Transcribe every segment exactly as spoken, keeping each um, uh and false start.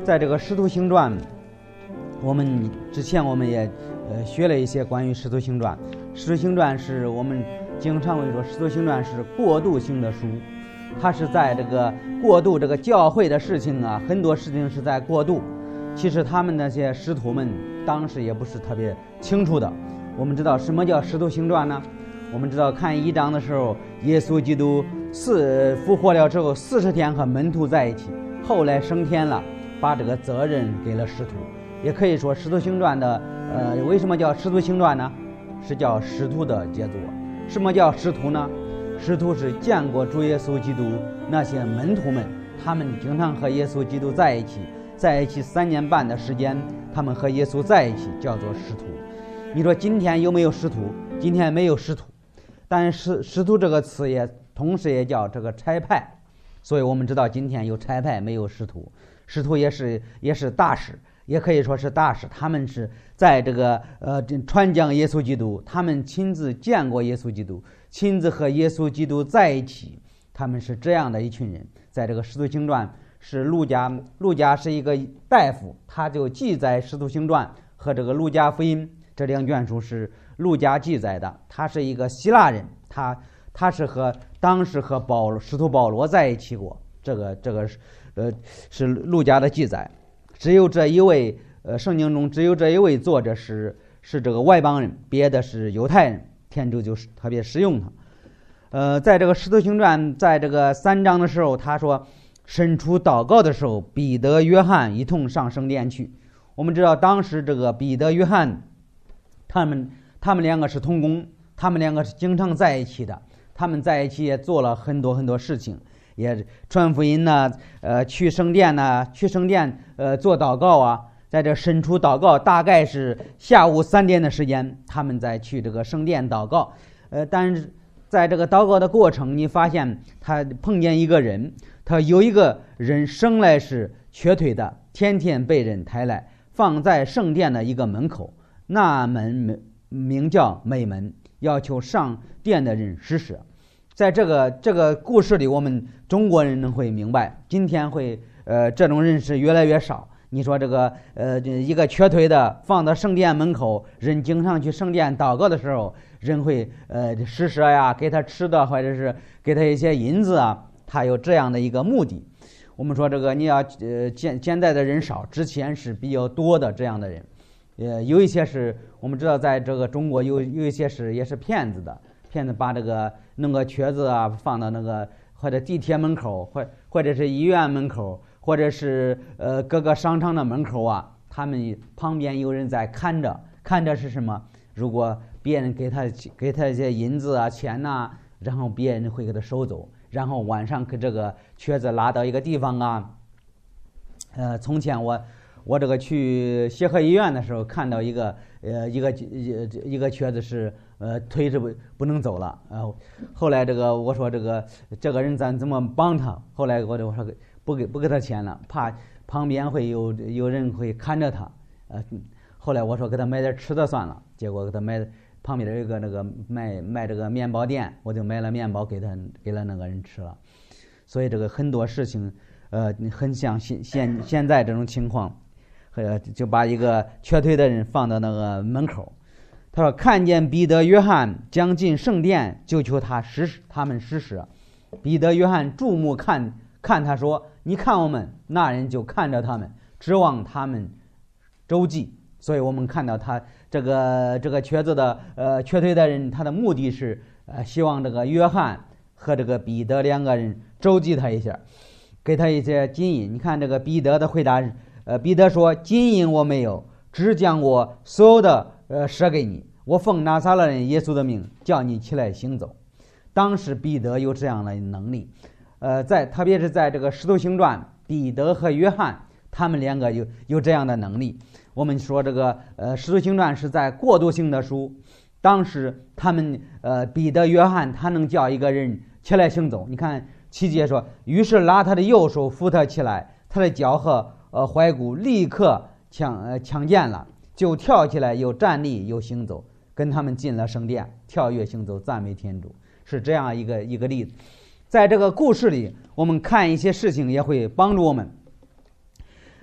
在这个使徒行传，我们之前我们也呃学了一些关于使徒行传。使徒行传是我们经常会说，使徒行传是过渡性的书，它是在这个过渡这个教会的事情啊，很多事情是在过渡。其实他们那些使徒们当时也不是特别清楚的。我们知道什么叫使徒行传呢？我们知道看一章的时候，耶稣基督四复活了之后，四十天和门徒在一起，后来升天了，把这个责任给了使徒。也可以说使徒行传的呃，为什么叫使徒行传呢？是叫使徒的杰作。什么叫使徒呢？使徒是见过主耶稣基督那些门徒们，他们经常和耶稣基督在一起，在一起三年半的时间，他们和耶稣在一起，叫做使徒。你说今天有没有使徒？今天没有使徒，但是使徒这个词也同时也叫这个差派，所以我们知道今天有差派没有使徒。使徒也是也是大使，也可以说是大使，他们是在这个呃传讲耶稣基督，他们亲自见过耶稣基督，亲自和耶稣基督在一起，他们是这样的一群人。在这个使徒行传是路加，路加是一个大夫，他就记载使徒行传和这个路加福音这两卷书是路加记载的。他是一个希腊人，他他是和当时和保罗使徒保罗在一起过，这个这个呃是路加的记载。只有这一位呃圣经中只有这一位作者是是这个外邦人，别的是犹太人，天主就是特别使用他。呃，在这个使徒行传在这个三章的时候，他说伸出祷告的时候，彼得约翰一同上圣殿去。我们知道当时这个彼得约翰他们他们两个是同工，他们两个是经常在一起的，他们在一起也做了很多很多事情，也传福音呢，呃，去圣殿呢，去圣殿呃做祷告啊。在这伸出祷告，大概是下午三点的时间，他们在去这个圣殿祷告。呃，但是在这个祷告的过程，你发现他碰见一个人，他有一个人生来是瘸腿的，天天被人抬来，放在圣殿的一个门口，那门名叫美门，要求上殿的人施舍。在这个这个故事里，我们中国人会明白，今天会呃这种人是越来越少。你说这个呃一个瘸腿的放到圣殿门口，人经常去圣殿祷告的时候，人会呃施舍呀，给他吃的，或者是给他一些银子啊，他有这样的一个目的。我们说这个你要呃现现在的人少，之前是比较多的这样的人，呃有一些是我们知道在这个中国有有一些是也是骗子的，骗子把这个弄个瘸子啊放到那个或者地铁门口，或或者是医院门口，或者是呃各个商场的门口啊，他们旁边有人在看着，看着是什么？如果别人给他给他一些银子啊钱呐、啊，然后别人会给他收走，然后晚上给这个瘸子拉到一个地方啊。呃，从前我我这个去协和医院的时候，看到一个呃一个一个瘸子是呃腿是不不能走了，然后后来这个我说这个这个人咱怎么帮他？后来我就我说不给不给他钱了，怕旁边会有有人会看着他。呃，后来我说给他买点吃的算了，结果给他买旁边有一个那个卖卖这个面包店，我就买了面包给他给了那个人吃了。所以这个很多事情，呃，很像现现现在这种情况，呃，就把一个瘸腿的人放到那个门口。他说看见彼得、约翰将进圣殿，就求他施他们施舍。彼得、约翰注目看看他说：“你看我们。”那人就看着他们，指望他们周济。所以我们看到他这个这个瘸子的呃瘸腿的人，他的目的是呃希望这个约翰和这个彼得两个人周济他一下，给他一些金银。你看这个彼得的回答是，呃，彼得说：“金银我没有，只将我所有的呃舍给你。我奉拿撒勒人耶稣的名，叫你起来行走。”当时彼得有这样的能力，呃，在特别是在这个使徒行传，彼得和约翰他们两个有有这样的能力。我们说这个呃使徒行传是在过渡性的书，当时他们呃彼得、约翰他能叫一个人起来行走。你看七节说，于是拉他的右手扶他起来，他的脚和呃踝骨立刻强呃强健了，就跳起来，又站立又行走，跟他们进了圣殿，跳跃行走，赞美天主。是这样一个一个例子。在这个故事里，我们看一些事情也会帮助我们。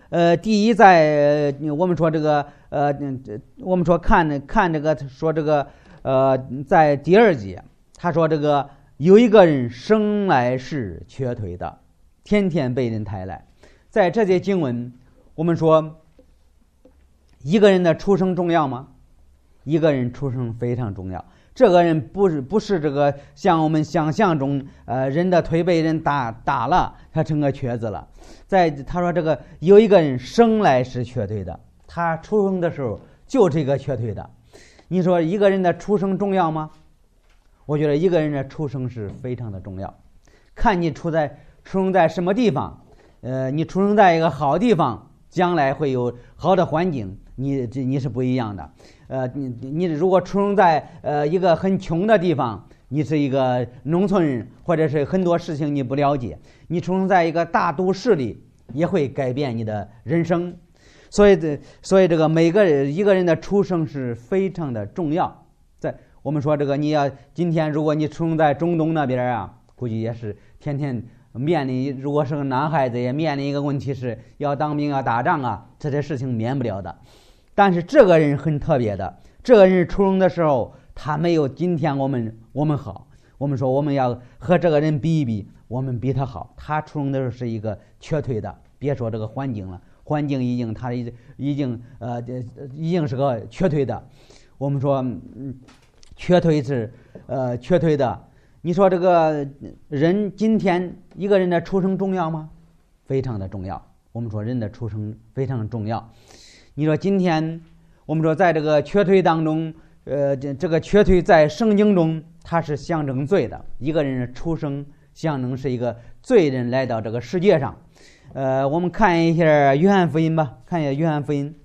呃，第一在呃我们说这个呃，我们说看看这个说这个呃，在第二节他说这个有一个人生来是瘸腿的，天天被人抬来。在这节经文，我们说一个人的出生重要吗？一个人出生非常重要。这个人不是不是这个像我们想象中，呃，人的腿被人打打了，他成个瘸子了。在他说这个有一个人生来是瘸腿的，他出生的时候就是一个瘸腿的。你说一个人的出生重要吗？我觉得一个人的出生是非常的重要，看你出在出生在什么地方。呃，你出生在一个好地方，将来会有好的环境，你这你是不一样的。呃，你你如果出生在呃一个很穷的地方，你是一个农村人，或者是很多事情你不了解。你出生在一个大都市里，也会改变你的人生。所以这所以这个每个人一个人的出生是非常的重要。在我们说这个你要今天如果你出生在中东那边啊，估计也是天天面临，如果是个男孩子也面临一个问题，是要当兵啊打仗啊，这些事情免不了的。但是这个人很特别的，这个人出生的时候他没有今天我们我们好。我们说我们要和这个人比一比，我们比他好。他出生的时候是一个瘸腿的，别说这个环境了，环境已经他已已经呃已经是个瘸腿的。我们说嗯，瘸腿是呃瘸腿的。你说这个人今天一个人的出生重要吗？非常的重要。我们说人的出生非常重要。你说今天我们说在这个瘸腿当中，呃，这这个瘸腿在圣经中它是象征罪的。一个人的出生象征是一个罪人来到这个世界上。呃，我们看一下约翰福音吧，看一下约翰福音。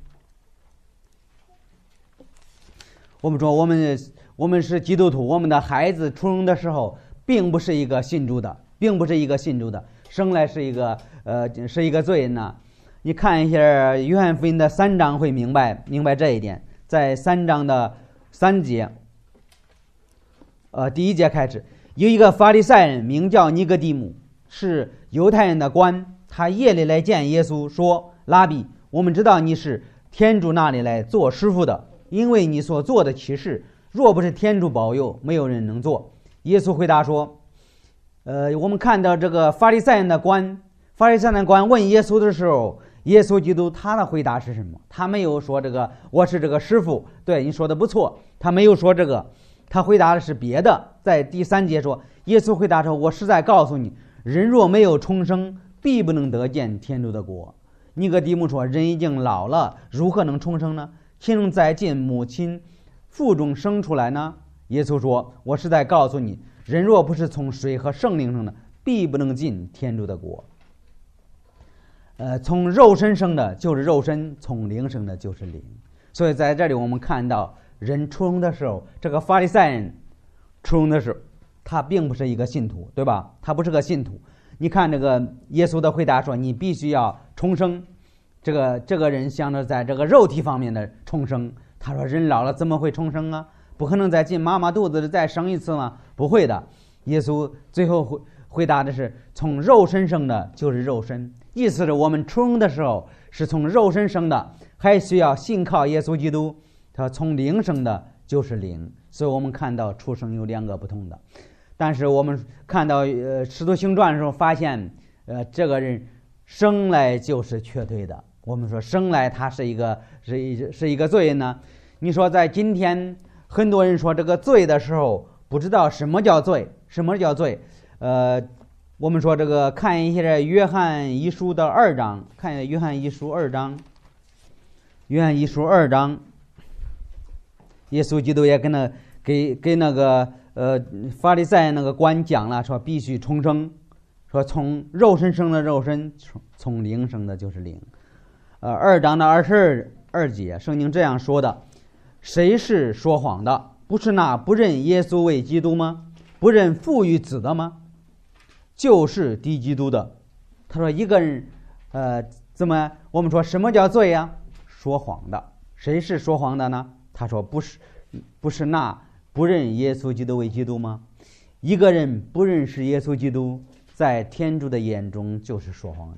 我们说我们我们是基督徒，我们的孩子出生的时候并不是一个信主的，并不是一个信主的，生来是一个呃是一个罪人呢。你看一下约翰福音的三章会明白明白这一点。在三章的三节，呃，第一节开始，有一个法利赛人名叫尼哥底母，是犹太人的官，他夜里来见耶稣，说：拉比，我们知道你是天主那里来做师傅的，因为你所做的奇事，若不是天主保佑，没有人能做。耶稣回答说，呃，我们看到这个法利赛人的官，法利赛人的官问耶稣的时候，耶稣基督他的回答是什么？他没有说这个我是这个师傅，对，你说的不错，他没有说这个，他回答的是别的。在第三节说，耶稣回答说，我实在告诉你，人若没有重生，必不能得见天主的国。尼哥底母说，人已经老了，如何能重生呢？岂能再进母亲腹中生出来呢？耶稣说，我实在告诉你，人若不是从水和圣灵生的，必不能进天主的国。呃，从肉身生的就是肉身，从灵生的就是灵。所以在这里我们看到，人出生的时候，这个法利赛人出生的时候，他并不是一个信徒，对吧？他不是个信徒。你看这个耶稣的回答说，你必须要重生。这个这个人想着在这个肉体方面的重生。他说，人老了怎么会重生啊？不可能再进妈妈肚子里再生一次吗？不会的。耶稣最后回回答的是，从肉身生的就是肉身。意思是我们出生的时候是从肉身生的，还需要信靠耶稣基督，他从灵生的就是灵。所以我们看到出生有两个不同的。但是我们看到呃使徒行传的时候发现，呃这个人生来就是瘸腿的。我们说生来他是一个是一是一个罪人呢。你说在今天很多人说这个罪的时候，不知道什么叫罪，什么叫罪。呃我们说这个看一下约翰一书的二章，看一下约翰一书二章，约翰一书二章，耶稣基督也跟那给给那个呃法利赛那个官讲了，说必须重生，说从肉身生的肉身，从从灵生的就是灵。呃，二章的二十二节，圣经这样说的：谁是说谎的？不是那不认耶稣为基督吗？不认父与子的吗？就是敌基督的。他说一个人呃怎么我们说什么叫罪呀？说谎的。谁是说谎的呢？他说不是不是那不认耶稣基督为基督吗？一个人不认识耶稣基督，在天主的眼中就是说谎的。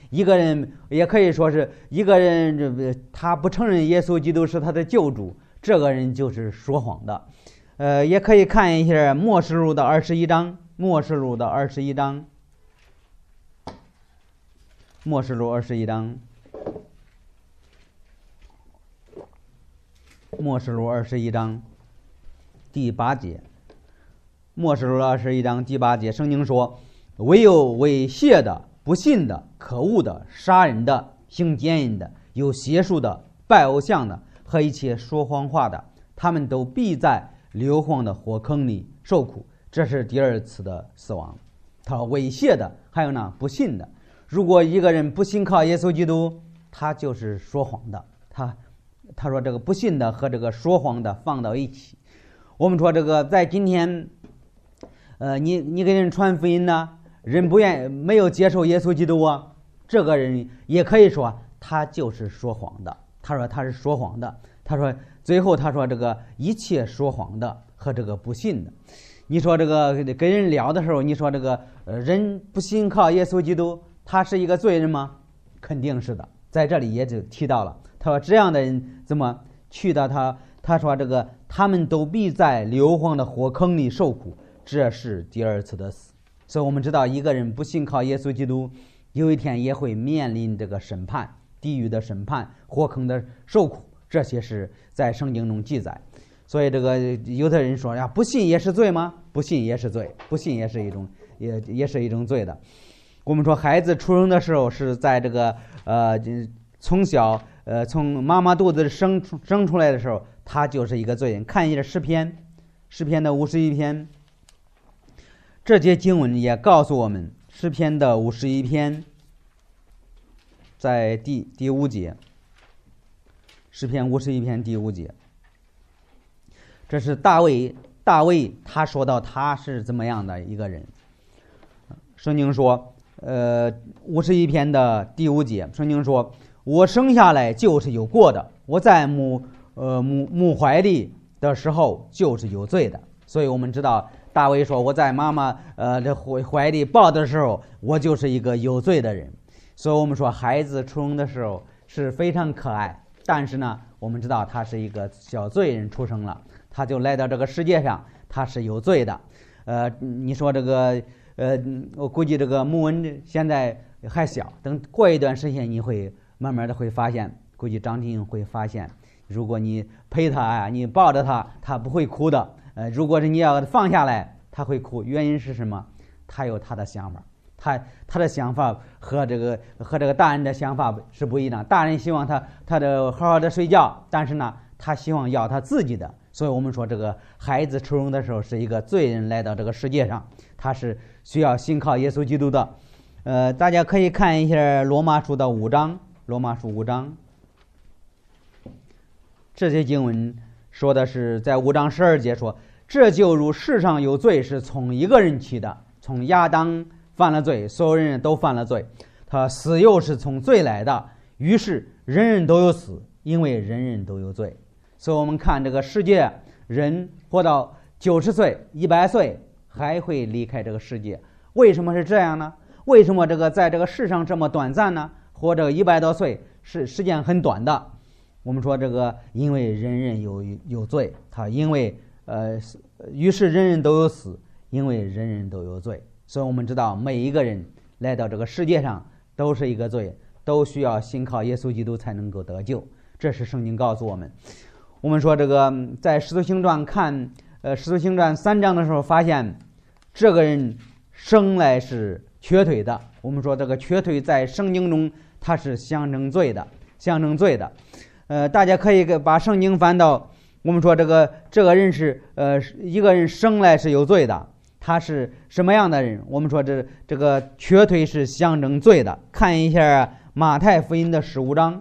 一个人也可以说是一个人，这他不承认耶稣基督是他的救主，这个人就是说谎的。呃，也可以看一下默示录的二十一章，默示录的二十一章，默示录二十一章，默示录二十一章第八节，默示录二十一章第八节，圣经说：唯有为亵的、不信的、可恶的、杀人的、行奸淫的、有邪术的、拜偶像的和一切说谎话的，他们都必在硫磺的火坑里受苦。这是第二次的死亡。他说猥亵的，还有呢不信的。如果一个人不信靠耶稣基督，他就是说谎的。他他说这个不信的和这个说谎的放到一起。我们说这个在今天，呃，你你给人传福音呢，人不愿没有接受耶稣基督啊，这个人也可以说他就是说谎的。他说他是说谎的。他说最后他说这个一切说谎的和这个不信的，你说这个跟人聊的时候，你说这个呃人不信靠耶稣基督，他是一个罪人吗？肯定是的。在这里也就提到了，他说这样的人怎么去到他？他说这个他们都必在硫磺的火坑里受苦，这是第二次的死。所以我们知道一个人不信靠耶稣基督，有一天也会面临这个审判，地狱的审判，火坑的受苦，这些是在圣经中记载。所以这个有的人说呀，不信也是罪吗？不信也是罪，不信也是一种也也是一种罪的。我们说孩子出生的时候是在这个呃从小呃从妈妈肚子生生出来的时候，他就是一个罪人。看一下诗篇，诗篇的五十一篇，这节经文也告诉我们，诗篇的五十一篇在第第五节，诗篇五十一篇第五节，这是大卫大卫他说到他是怎么样的一个人。圣经说呃五十一篇的第五节，圣经说：我生下来就是有过的，我在母呃母母怀里的时候就是有罪的。所以我们知道大卫说，我在妈妈呃的怀怀里抱的时候，我就是一个有罪的人。所以我们说孩子出生的时候是非常可爱，但是呢我们知道他是一个小罪人出生了，他就来到这个世界上，他是有罪的。呃你说这个呃我估计这个木文现在还小，等过一段时间你会慢慢的会发现，估计张婷会发现，如果你陪他啊，你抱着他，他不会哭的。呃，如果是你要放下来，他会哭。原因是什么？他有他的想法，他他的想法和这个和这个大人的想法是不一样。大人希望他他的好好的睡觉，但是呢，他希望要他自己的。所以我们说，这个孩子出生的时候是一个罪人来到这个世界上，他是需要信靠耶稣基督的。呃，大家可以看一下罗马书的五章。罗马书五章，这些经文说的是在五章十二节说，这就如世上有罪是从一个人起的，从亚当犯了罪，所有人都犯了罪，他死又是从罪来的，于是人人都有死，因为人人都有罪。所以我们看这个世界，人活到九十岁一百岁还会离开这个世界，为什么是这样呢？为什么这个在这个世上这么短暂呢？活着一百多岁是时间很短的。我们说这个，因为人人有有罪，他因为呃，于是人人都有死，因为人人都有罪。所以我们知道每一个人来到这个世界上都是一个罪，都需要信靠耶稣基督才能够得救。这是圣经告诉我们。我们说这个在使徒行传看呃使徒行传三章的时候，发现这个人生来是瘸腿的。我们说这个瘸腿在圣经中它是象征罪的，象征罪的。呃，大家可以把圣经翻到，我们说这个这个人是呃一个人生来是有罪的，他是什么样的人？我们说这这个瘸腿是象征罪的。看一下马太福音的十五章，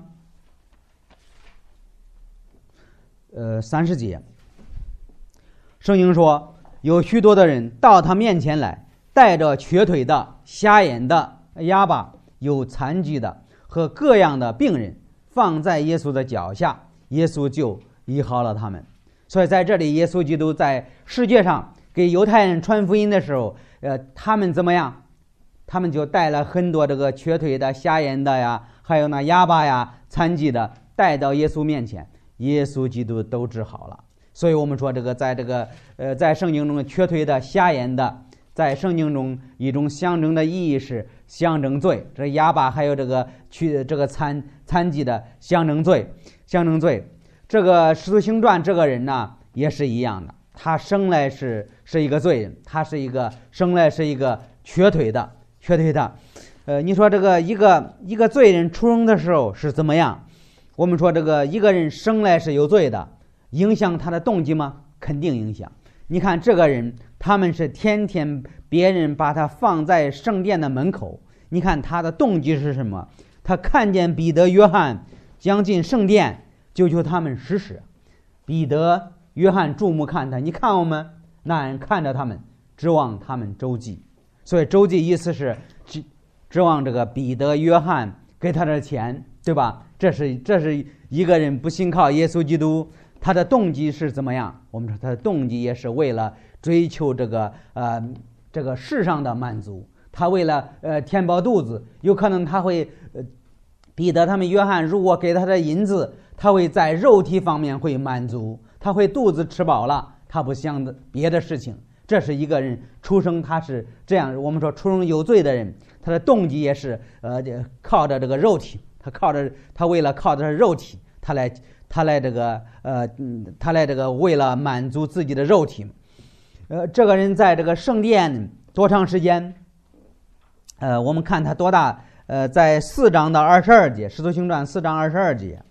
呃三十节，圣经说，有许多的人到他面前来，带着瘸腿的、瞎眼的、哑巴、有残疾的和各样的病人，放在耶稣的脚下，耶稣就医好了他们。所以在这里，耶稣基督在世界上给犹太人传福音的时候，呃，他们怎么样？ 他们就带了很多这个瘸腿的、瞎眼的呀，还有那哑巴呀、残疾的，带到耶稣面前，耶稣基督都治好了。所以我们说这个在这个呃在圣经中瘸腿的、瞎眼的，在圣经中一种象征的意义是象征罪，这哑巴还有这个去这个残残疾的象征罪，象征罪。这个使徒行传这个人呢也是一样的，他生来是是一个罪人，他是一个生来是一个瘸腿的瘸腿的。呃，你说这个一个一个罪人出生的时候是怎么样？我们说这个一个人生来是有罪的，影响他的动机吗？肯定影响。你看这个人，他们是天天别人把他放在圣殿的门口，你看他的动机是什么？他看见彼得、约翰将进圣殿，就求他们施舍。彼得、约翰注目看他，你看我们，那人看着他们，指望他们周济。所以周济意思是指指望这个彼得、约翰给他的钱，对吧？这是这是一个人不信靠耶稣基督，他的动机是怎么样？我们说他的动机也是为了追求这个呃这个世上的满足，他为了呃填饱肚子，有可能他会呃彼得他们约翰如果给他的银子，他会在肉体方面会满足，他会肚子吃饱了，他不想别的事情。这是一个人出生他是这样，我们说出生有罪的人，他的动机也是呃靠着这个肉体，他靠着他为了靠着肉体，他来他来这个呃他来这个为了满足自己的肉体。呃，这个人在这个圣殿多长时间？呃，我们看他多大？呃，在四章到二十二节，《使徒行传》四章二十二节，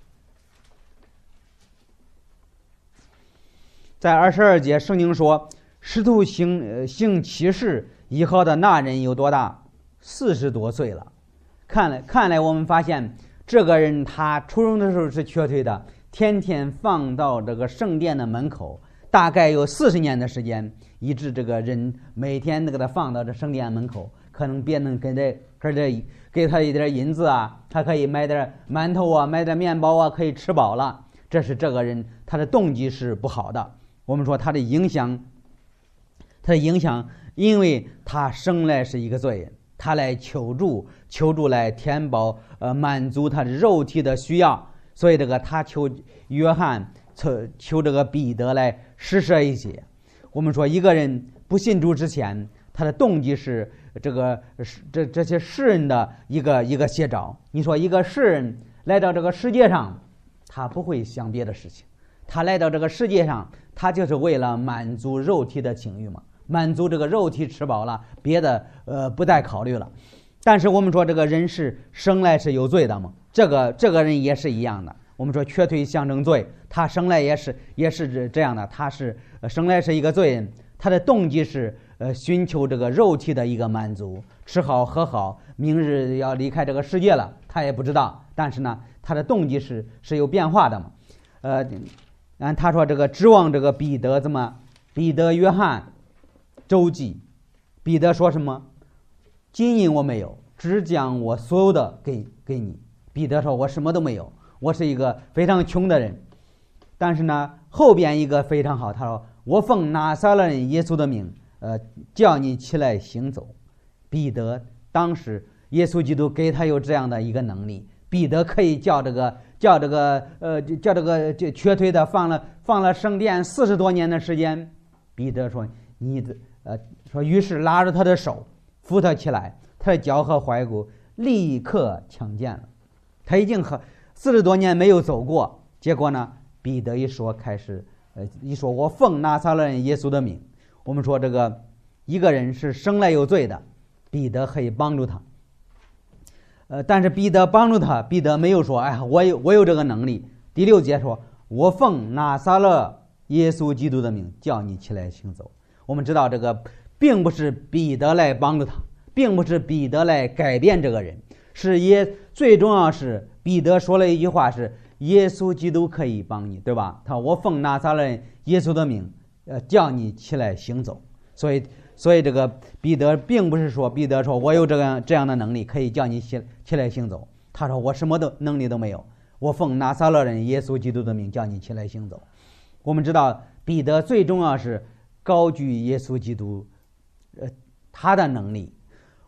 在二十二节，圣经说，使徒行呃行奇事以后的那人有多大？四十多岁了。看来看来，我们发现这个人他出生的时候是瘸腿的，天天放到这个圣殿的门口，大概有四十年的时间，以致这个人每天都给他放到这圣殿门口，可能别人给他给他给他一点银子啊，他可以买点馒头啊，买点面包啊，可以吃饱了。这是这个人他的动机是不好的。我们说他的影响，他的影响，因为他生来是一个罪人，他来求助求助来填饱呃满足他的肉体的需要，所以这个他求约翰求求这个彼得来施舍一些。我们说一个人不信主之前，他的动机是这个这这些世人的一个一个写照。你说一个世人来到这个世界上，他不会想别的事情，他来到这个世界上，他就是为了满足肉体的情欲嘛，满足这个肉体吃饱了，别的呃不带考虑了。但是我们说这个人是生来是有罪的嘛，这个这个人也是一样的。我们说瘸腿象征罪，他生来也是也是这样的，他是生来是一个罪人，他的动机是呃寻求这个肉体的一个满足，吃好喝好，明日要离开这个世界了，他也不知道。但是呢，他的动机是是有变化的嘛。呃，按他说这个指望这个彼得怎么？彼得、约翰周济。彼得说什么？金银我没有，只将我所有的给给你。彼得说：“我什么都没有，我是一个非常穷的人。”但是呢，后边一个非常好，他说：“我奉拿撒勒人耶稣的名，呃，叫你起来行走。”彼得当时耶稣基督给他有这样的一个能力，彼得可以叫这个叫这个呃叫这个这瘸腿的放了放了圣殿四十多年的时间。彼得说：“你的呃说，于是拉着他的手扶他起来，他的脚和踝骨立刻强健了。他已经和四十多年没有走过，结果呢，彼得一说开始，呃，一说我奉拿撒勒人耶稣的名。我们说这个一个人是生来有罪的，彼得可以帮助他。呃，但是彼得帮助他，彼得没有说，哎，我有我有这个能力。第六节说，我奉拿撒勒耶稣基督的名，叫你起来行走。我们知道这个并不是彼得来帮助他，并不是彼得来改变这个人。是耶，最重要是彼得说了一句话是耶稣基督可以帮你，对吧？他我奉拿撒勒人耶稣的名，呃，叫你起来行走。所以，所以这个彼得并不是说彼得说我有这个这样的能力可以叫你起起来行走。他说我什么都能力都没有，我奉拿撒勒人耶稣基督的名叫你起来行走。我们知道彼得最重要是高举耶稣基督，呃，他的能力。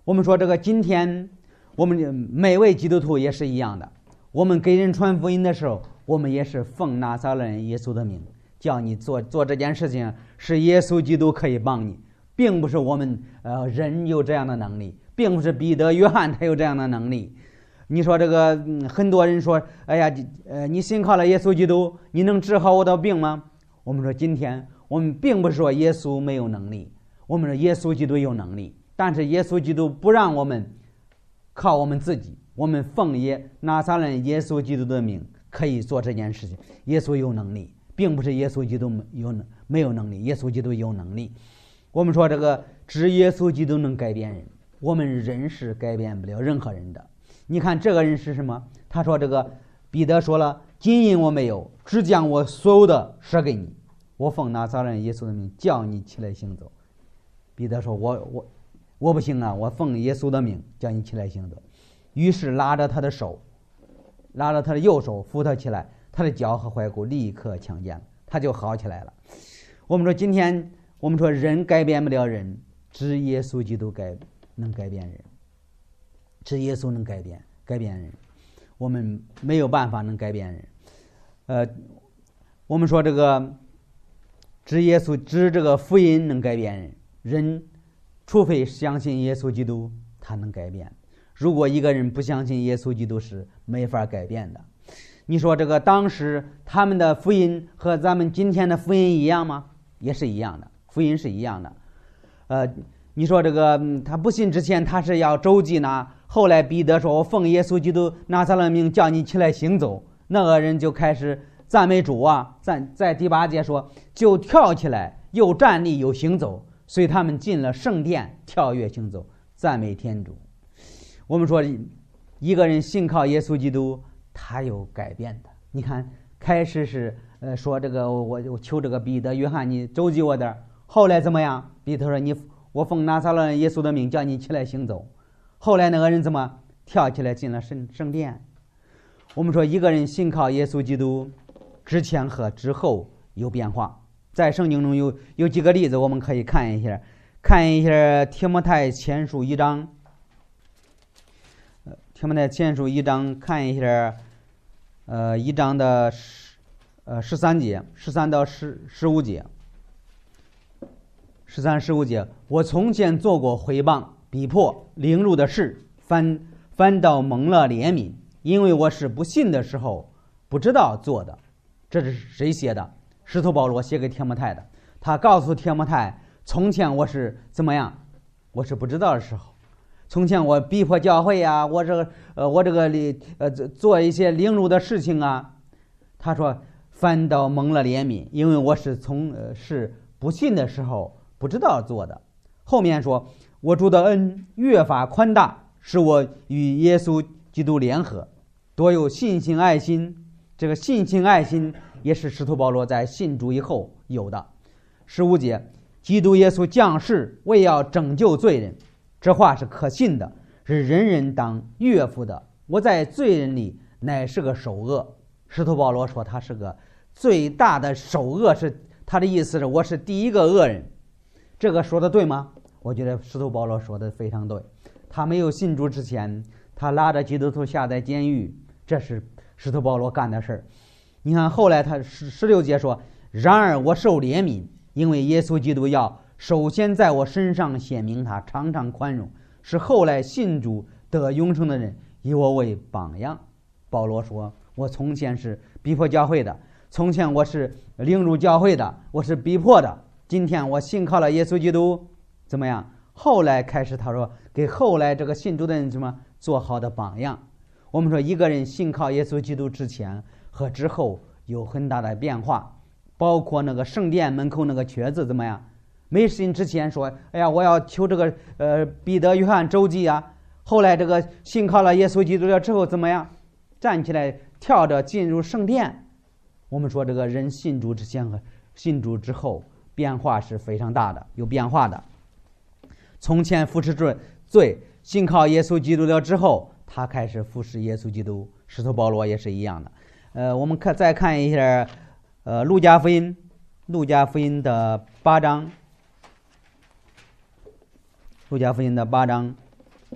我们说这个今天我们每位基督徒也是一样的，我们给人传福音的时候，我们也是奉拿撒勒人耶稣的名，叫你做做这件事情，是耶稣基督可以帮你，并不是我们呃人有这样的能力，并不是彼得约翰他有这样的能力。你说这个、嗯、很多人说，哎呀，呃，你信靠了耶稣基督，你能治好我的病吗？我们说今天我们并不是说耶稣没有能力，我们说耶稣基督有能力，但是耶稣基督不让我们靠我们自己，我们奉耶拿撒勒耶稣基督的名可以做这件事情。耶稣有能力，并不是耶稣基督有没有能力，耶稣基督有能力。我们说这个只耶稣基督能改变人，我们人是改变不了任何人的。你看这个人是什么？他说这个彼得说了，金银我没有，只将我所有的舍给你，我奉拿撒勒耶稣的名叫你起来行走。彼得说我我我不行啊，我奉耶稣的名叫你起来行走。于是拉着他的手，拉着他的右手扶他起来，他的脚和踝骨立刻强健了，他就好起来了。我们说今天我们说人改变不了人，只耶稣基督改能改变人，只耶稣能改变改变人，我们没有办法能改变人。呃，我们说这个只耶稣只这个福音能改变人，人除非相信耶稣基督，他能改变。如果一个人不相信耶稣基督是没法改变的。你说这个当时他们的福音和咱们今天的福音一样吗？也是一样的，福音是一样的。呃，你说这个、嗯、他不信之前他是要周济呢，后来彼得说我奉耶稣基督拿撒勒名叫你起来行走，那个人就开始赞美主啊，在在第八节说就跳起来，又站立又行走，所以他们进了圣殿，跳跃行走，赞美天主。我们说一个人信靠耶稣基督，他有改变的。你看开始是呃说这个我我求这个彼得约翰你周济我点，后来怎么样？彼得说你我奉拿撒勒耶稣的名叫你起来行走，后来那个人怎么跳起来进了圣圣殿？我们说一个人信靠耶稣基督之前和之后有变化，在圣经中有有几个例子我们可以看一下，看一下提摩太前书一章，提摩太前书一章看一下，呃，一章的十呃十三节，十三到十十五节，十三十五节，我从前做过毁谤、逼迫、凌辱的事，反反倒蒙了怜悯，因为我是不信的时候不知道做的。这是谁写的？使徒保罗写给提摩太的。他告诉提摩太，从前我是怎么样？我是不知道的时候。从前我逼迫教会啊，我这个呃我这个呃做一些凌辱的事情啊，他说反倒蒙了怜悯，因为我是从呃是不信的时候不知道做的。后面说我主的恩越发宽大，使我与耶稣基督联合，多有信心爱心。这个信心爱心也是使徒保罗在信主以后有的。十五节，基督耶稣降世为要拯救罪人，这话是可信的，是人人当悦服的。我在罪人里乃是个首恶。使徒保罗说他是个最大的首恶，是他的意思是我是第一个恶人。这个说的对吗？我觉得使徒保罗说的非常对。他没有信主之前，他拉着基督徒下在监狱，这是使徒保罗干的事儿。你看后来他十十六节说，然而我受怜悯，因为耶稣基督要首先在我身上显明他常常宽容，是后来信主得永生的人以我为榜样。保罗说我从前是逼迫教会的，从前我是凌辱教会的，我是逼迫的，今天我信靠了耶稣基督，怎么样？后来开始他说给后来这个信主的人什么做好的榜样。我们说一个人信靠耶稣基督之前和之后有很大的变化，包括那个圣殿门口那个瘸子怎么样？没信之前说哎呀我要求这个呃彼得约翰周济啊，后来这个信靠了耶稣基督了之后怎么样？站起来跳着进入圣殿。我们说这个人信主之前和信主之后变化是非常大的，有变化的。从前服侍罪罪信靠耶稣基督了之后，他开始服侍耶稣基督。使徒保罗也是一样的。呃，我们看再看一下，呃，路加福音，路加福音的八章，路加福音的八章，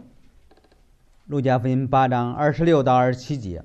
路加福音八章二十六到二十七节，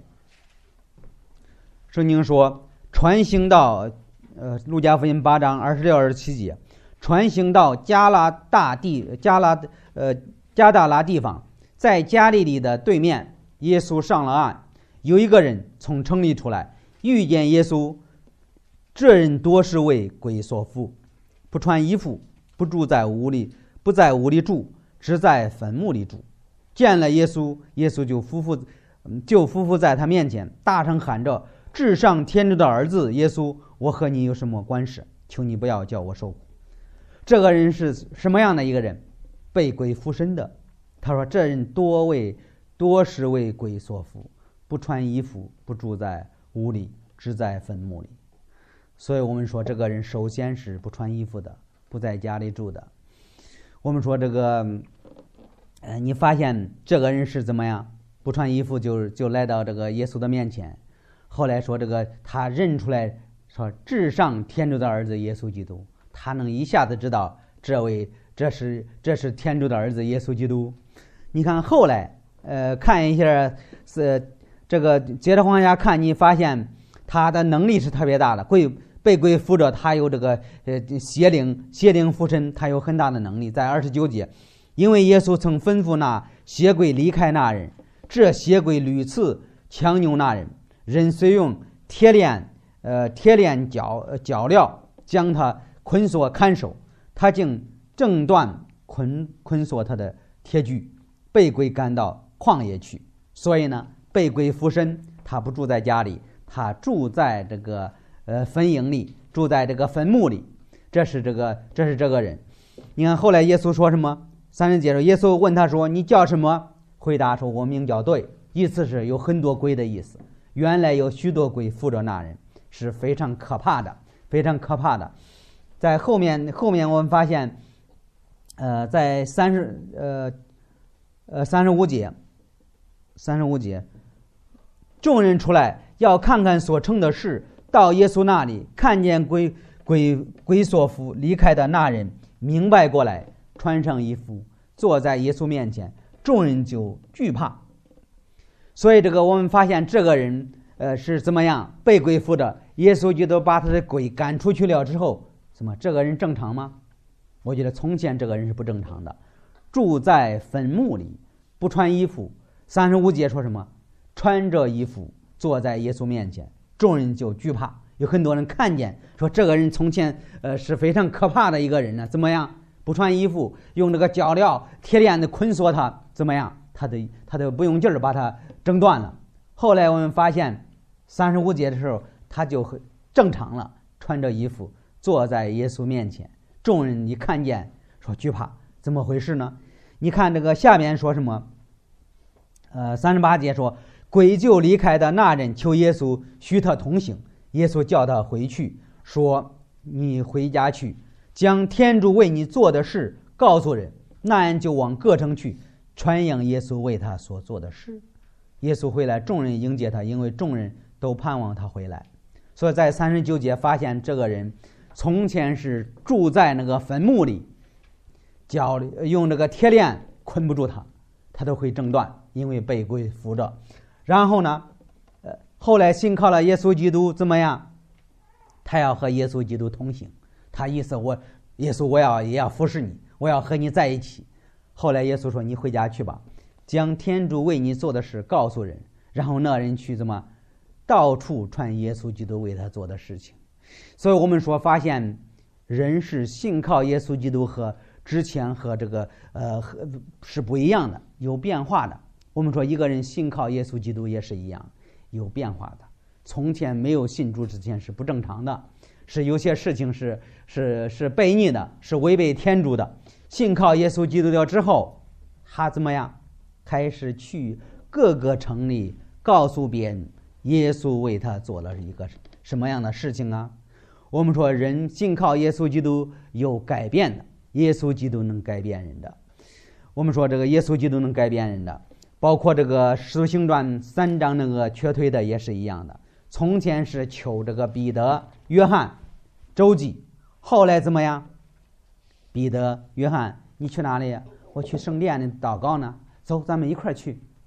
圣经说：“传行到呃，路加福音八章二十六、二十七节，传行到加拉大地加拉呃加大拉地方，在加利利的对面，耶稣上了岸，有一个人从城里出来，遇见耶稣。这人多是为鬼所附，不穿衣服，不住在屋里，不在屋里住，只在坟墓里住。见了耶稣，耶稣就匍匐，就匍匐在他面前，大声喊着：至上天主的儿子耶稣，我和你有什么关系？求你不要叫我受苦。这个人是什么样的一个人？被鬼附身的。他说：这人多为多是为鬼所附，不穿衣服，不住在屋里，只在坟墓里。所以我们说，这个人首先是不穿衣服的，不在家里住的。我们说这个，呃，你发现这个人是怎么样？不穿衣服就就来到这个耶稣的面前。后来说这个他认出来，说至上天主的儿子耶稣基督，他能一下子知道这位这是这是天主的儿子耶稣基督。你看后来，呃，看一下是这个接着往下看，你发现他的能力是特别大的，鬼被鬼附着，他有这个呃邪灵邪灵附身，他有很大的能力。在二十九节，因为耶稣曾吩咐那邪鬼离开那人，这邪鬼屡次强扭那人，人虽用铁链呃铁链脚脚镣将他捆锁看守，他竟挣断捆捆锁他的铁具，被鬼赶到旷野去。所以呢，被鬼附身，他不住在家里，他住在这个呃坟茔里，住在这个坟墓里。这是这个这是这个人。你看后来耶稣说什么？三十节说，耶稣问他说：你叫什么？回答说：我名叫对。意思是有很多鬼的意思。原来有许多鬼附着那人，是非常可怕的，非常可怕的。在后面后面我们发现，呃，在三十呃呃三十五节，三十五节，众人出来要看看所成的事，到耶稣那里，看见鬼鬼鬼所附离开的那人，明白过来，穿上衣服，坐在耶稣面前，众人就惧怕。所以这个我们发现这个人呃是怎么样被鬼附着，耶稣基督把他的鬼赶出去了之后，怎么这个人正常吗？我觉得从前这个人是不正常的，住在坟墓里，不穿衣服。三十五节说什么？穿着衣服坐在耶稣面前，众人就惧怕。有很多人看见说这个人从前呃是非常可怕的一个人呢，怎么样？不穿衣服，用这个脚镣铁链子捆锁他，怎么样？他的他的不用劲儿把他挣断了。后来我们发现三十五节的时候，他就正常了，穿着衣服坐在耶稣面前，众人一看见说惧怕，怎么回事呢？你看这个下边说什么？呃，三十八节说，鬼就离开的那人求耶稣许他同行，耶稣叫他回去，说你回家去，将天主为你做的事告诉人。那人就往各城去，传扬耶稣为他所做的事。耶稣回来，众人迎接他，因为众人都盼望他回来。所以在三十九节发现这个人从前是住在那个坟墓里，脚用这个铁链捆不住他，他都会挣断，因为被鬼附着。然后呢，呃，后来信靠了耶稣基督，怎么样？他要和耶稣基督同行。他意思我耶稣我要也要服侍你，我要和你在一起。后来耶稣说：“你回家去吧，将天主为你做的事告诉人。”然后那人去怎么到处传耶稣基督为他做的事情。所以我们说，发现人是信靠耶稣基督和之前和这个呃和是不一样的，有变化的。我们说一个人信靠耶稣基督也是一样，有变化的。从前没有信主之前是不正常的，是有些事情是是是悖逆的，是违背天主的。信靠耶稣基督了之后，他怎么样？开始去各个城里告诉别人耶稣为他做了一个什么样的事情啊？我们说人信靠耶稣基督有改变的，耶稣基督能改变人的。我们说这个耶稣基督能改变人的，包括这个使徒行传三章那个瘸腿的也是一样的。从前是求这个彼得、约翰、周记，后来怎么样？彼得、约翰，你去哪里呀？我去圣殿里祷告呢，走，咱们一块儿去。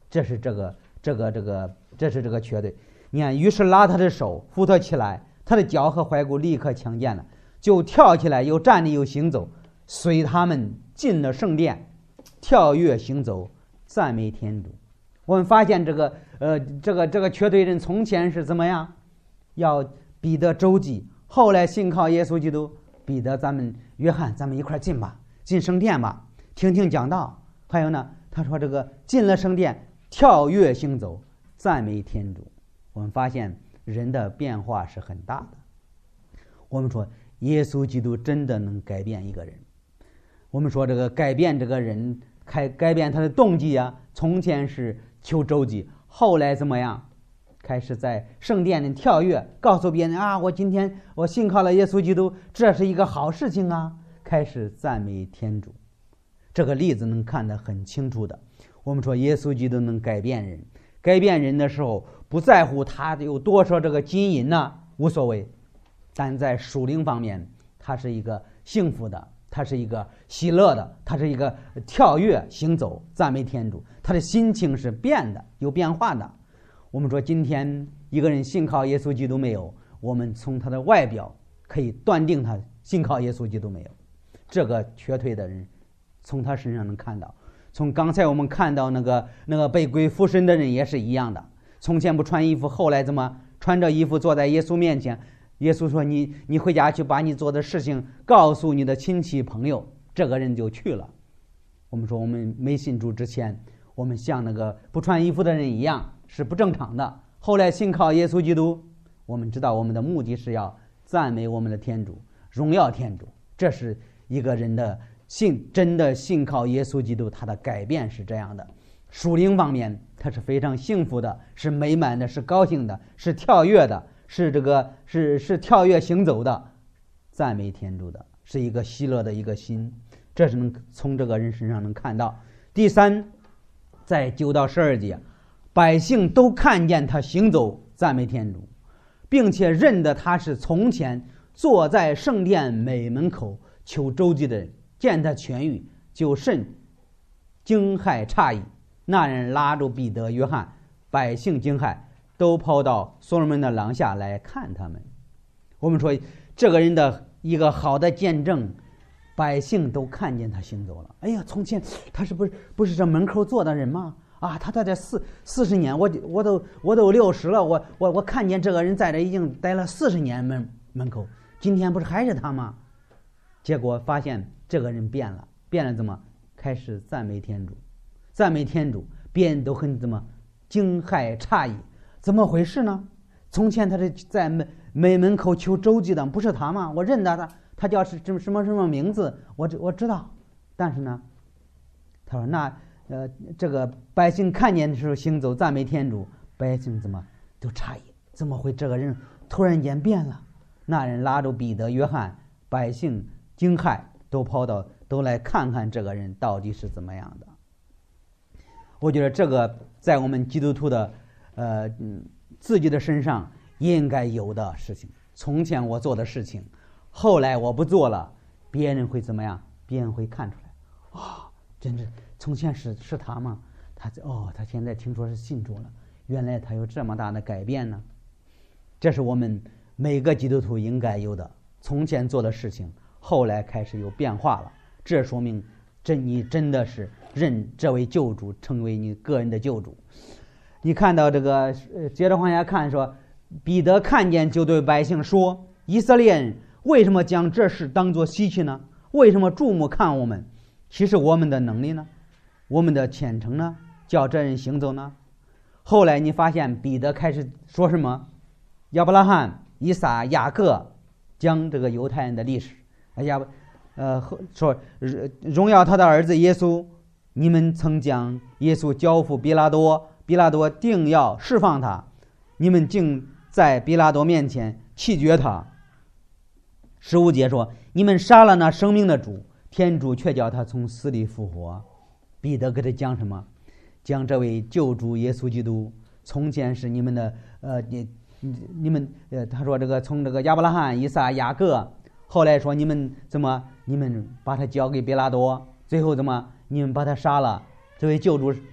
这是这个这个这个这是这个瘸腿。你看，于是拉他的手扶他起来，他的脚和踝骨立刻强健了，就跳起来，又站立又行走，随他们进了圣殿，跳跃行走，赞美天主。我们发现这个呃这个这个瘸腿人从前是怎么样？要彼得、周记，后来信靠耶稣基督。彼得，咱们约翰，咱们一块进吧，进圣殿吧，听听讲道。还有呢，他说这个进了圣殿，跳跃行走，赞美天主。我们发现人的变化是很大的。我们说耶稣基督真的能改变一个人。我们说这个改变这个人，改改变他的动机啊，从前是求周济，后来怎么样？开始在圣殿里跳跃，告诉别人啊，我今天我信靠了耶稣基督，这是一个好事情啊，开始赞美天主。这个例子能看得很清楚的。我们说耶稣基督能改变人，改变人的时候不在乎他有多少这个金银呢，无所谓，但在属灵方面他是一个幸福的，他是一个喜乐的，他是一个跳跃行走赞美天主，他的心情是变的，有变化的。我们说今天一个人信靠耶稣基督没有，我们从他的外表可以断定他信靠耶稣基督没有。这个瘸腿的人从他身上能看到，从刚才我们看到那个那个被鬼附身的人也是一样的，从前不穿衣服，后来怎么穿着衣服坐在耶稣面前，耶稣说你你回家去把你做的事情告诉你的亲戚朋友，这个人就去了。我们说我们没信主之前，我们像那个不穿衣服的人一样是不正常的，后来信靠耶稣基督，我们知道我们的目的是要赞美我们的天主，荣耀天主。这是一个人的信，真的信靠耶稣基督，他的改变是这样的。属灵方面他是非常幸福的，是美满的，是高兴的，是跳跃的，是这个是是跳跃行走的，赞美天主的，是一个喜乐的一个心。这是能从这个人身上能看到。第三，在九到十二节，百姓都看见他行走赞美天主，并且认得他是从前坐在圣殿美门口求周济的人，见他痊愈，就甚惊骇诧异。那人拉住彼得、约翰，百姓惊骇，都跑到所罗门的廊下来看他们。我们说这个人的一个好的见证，百姓都看见他行走了。哎呀，从前他是不是不是这门口坐的人吗？啊，他在这四四十年，我我都我都六十了，我我我看见这个人在这已经待了四十年门门口，今天不是还是他吗？结果发现这个人变了，变了怎么？开始赞美天主，赞美天主，别人都很怎么惊骇诧异，怎么回事呢？从前他是在门门门口求周济的，不是他吗？我认得他。他叫是什么什么什么名字，我我知道，但是呢，他说那呃这个百姓看见的时候行走赞美天主，百姓怎么都诧异，怎么会这个人突然间变了？那人拉住彼得、约翰，百姓惊骇，都跑到都来看看这个人到底是怎么样的。我觉得这个在我们基督徒的呃嗯自己的身上应该有的事情。从前我做的事情，后来我不做了，别人会怎么样？别人会看出来，哦，真是从前是是他吗？他哦，他现在听说是信主了，原来他有这么大的改变呢。这是我们每个基督徒应该有的，从前做的事情，后来开始有变化了。这说明真你真的是认这位救主成为你个人的救主。你看到这个，接着往下看说，彼得看见就对百姓说：“以色列人，为什么将这事当作稀奇呢？为什么注目看我们？其实我们的能力呢？我们的虔诚呢？叫这人行走呢？”后来你发现彼得开始说什么？亚伯拉罕、以撒、雅各，将这个犹太人的历史，亚呃说荣耀他的儿子耶稣，你们曾将耶稣交付比拉多，比拉多定要释放他，你们竟在比拉多面前弃绝他。十五节说，你们杀了那生命的主，天主却叫他从死里复活。彼得给他讲什么？讲这位救主耶稣基督，从前是你们的呃你你们呃他说这个从这个亚伯拉罕、以撒、雅各，后来说你们怎么你们把他交给比拉多，最后怎么你们把他杀了？这位救主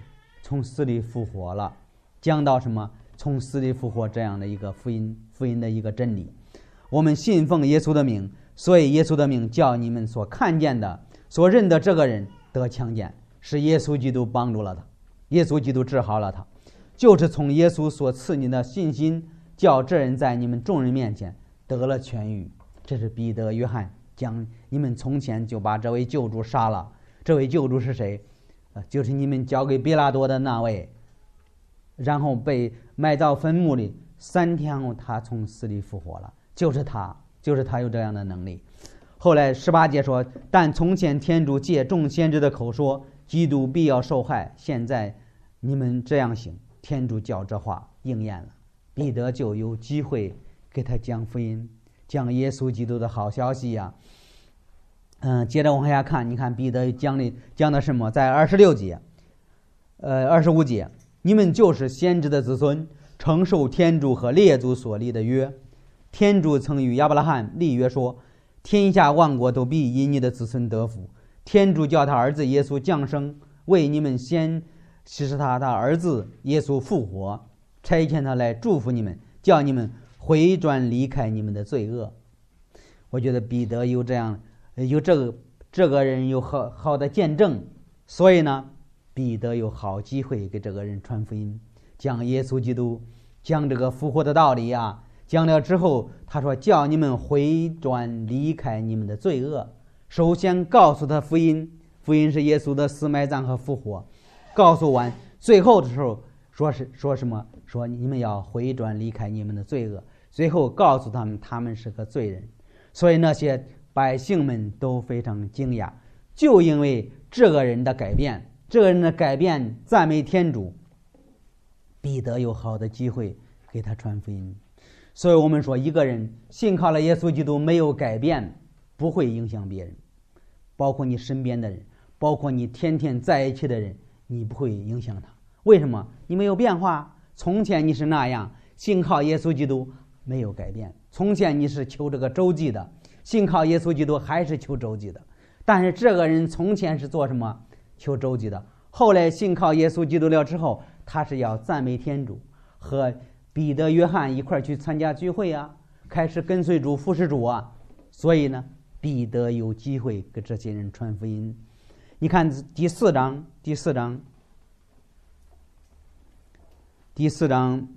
从死里复活了，讲到什么从死里复活这样的一个福音福音的一个真理。我们信奉耶稣的名，所以耶稣的名叫你们所看见的所认的这个人得强健，是耶稣基督帮助了他，耶稣基督治好了他，就是从耶稣所赐你的信心，叫这人在你们众人面前得了痊愈。这是彼得、约翰讲，你们从前就把这位救主杀了。这位救主是谁？就是你们交给比拉多的那位，然后被埋到坟墓里，三天后他从死里复活了，就是他，就是他有这样的能力。后来十八节说，但从前天主借众先知的口说，基督必要受害，现在你们这样行，天主叫这话应验了。彼得就有机会给他讲福音，讲耶稣基督的好消息呀、啊。嗯，接着往下看，你看彼得讲的讲的什么？在二十六节，呃，二十五节，你们就是先知的子孙，承受天主和列祖所立的约。天主曾与亚伯拉罕立约说，天下万国都必因你的子孙得福。天主叫他儿子耶稣降生，为你们先使他他儿子耶稣复活，差遣他来祝福你们，叫你们回转离开你们的罪恶。我觉得彼得有这样。有这个这个人有好好的见证，所以呢，彼得有好机会给这个人传福音，讲耶稣基督，讲这个复活的道理啊。讲了之后，他说叫你们回转离开你们的罪恶。首先告诉他福音，福音是耶稣的死埋葬和复活。告诉完，最后的时候说是说什么？说你们要回转离开你们的罪恶。最后告诉他们，他们是个罪人。所以那些百姓们都非常惊讶，就因为这个人的改变，这个人的改变赞美天主，彼得有好的机会给他传福音。所以我们说，一个人信靠了耶稣基督没有改变，不会影响别人，包括你身边的人，包括你天天在一起的人，你不会影响他。为什么？你没有变化。从前你是那样，信靠耶稣基督没有改变。从前你是求这个周济的，信靠耶稣基督还是求周济的。但是这个人从前是做什么？求周济的。后来信靠耶稣基督了之后，他是要赞美天主，和彼得、约翰一块去参加聚会啊，开始跟随主、服侍主啊。所以呢，彼得有机会给这些人传福音。你看第四章，第四章，第四章，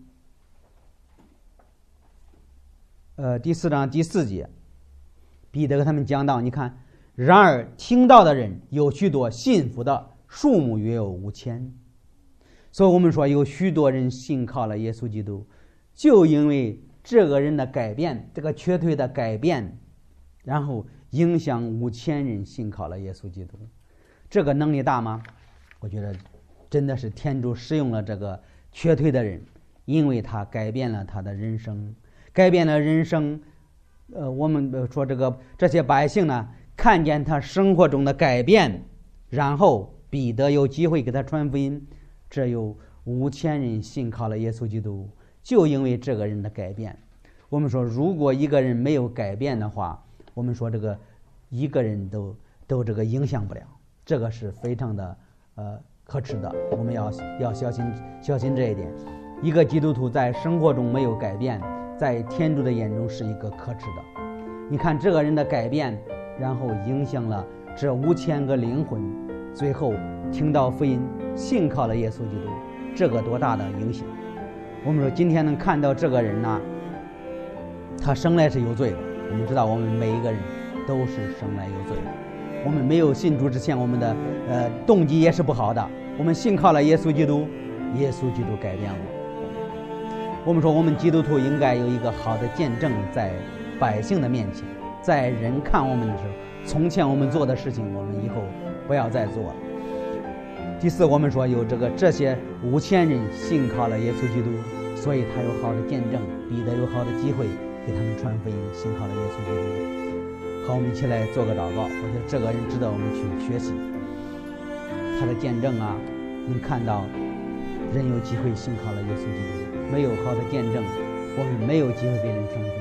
呃，第四章第四节，彼得给他们讲到，你看，然而听到的人有许多，信服的数目约有五千。所以我们说有许多人信靠了耶稣基督，就因为这个人的改变，这个瘸腿的改变，然后影响五千人信靠了耶稣基督。这个能力大吗？我觉得真的是天主使用了这个瘸腿的人，因为他改变了他的人生，改变了人生。呃，我们说这个这些百姓呢，看见他生活中的改变，然后彼得有机会给他传福音，这有五千人信靠了耶稣基督，就因为这个人的改变。我们说，如果一个人没有改变的话，我们说这个一个人都都这个影响不了，这个是非常的呃可耻的。我们要要小心小心这一点。一个基督徒在生活中没有改变，在天主的眼中是一个可耻的。你看这个人的改变，然后影响了这五千个灵魂，最后听到福音，信靠了耶稣基督，这个多大的影响！我们说今天能看到这个人呢，他生来是有罪的。我们知道我们每一个人都是生来有罪的。我们没有信主之前，我们的呃动机也是不好的。我们信靠了耶稣基督，耶稣基督改变我。我们说我们基督徒应该有一个好的见证，在百姓的面前，在人看我们的时候，从前我们做的事情，我们以后不要再做了。第四，我们说有这个这些五千人信靠了耶稣基督，所以他有好的见证，彼得有好的机会给他们传福音，信靠了耶稣基督。好，我们一起来做个祷告。我觉得这个人值得我们去学习他的见证啊，能看到人有机会信靠了耶稣基督，没有好的见证，我们没有机会给人传福音。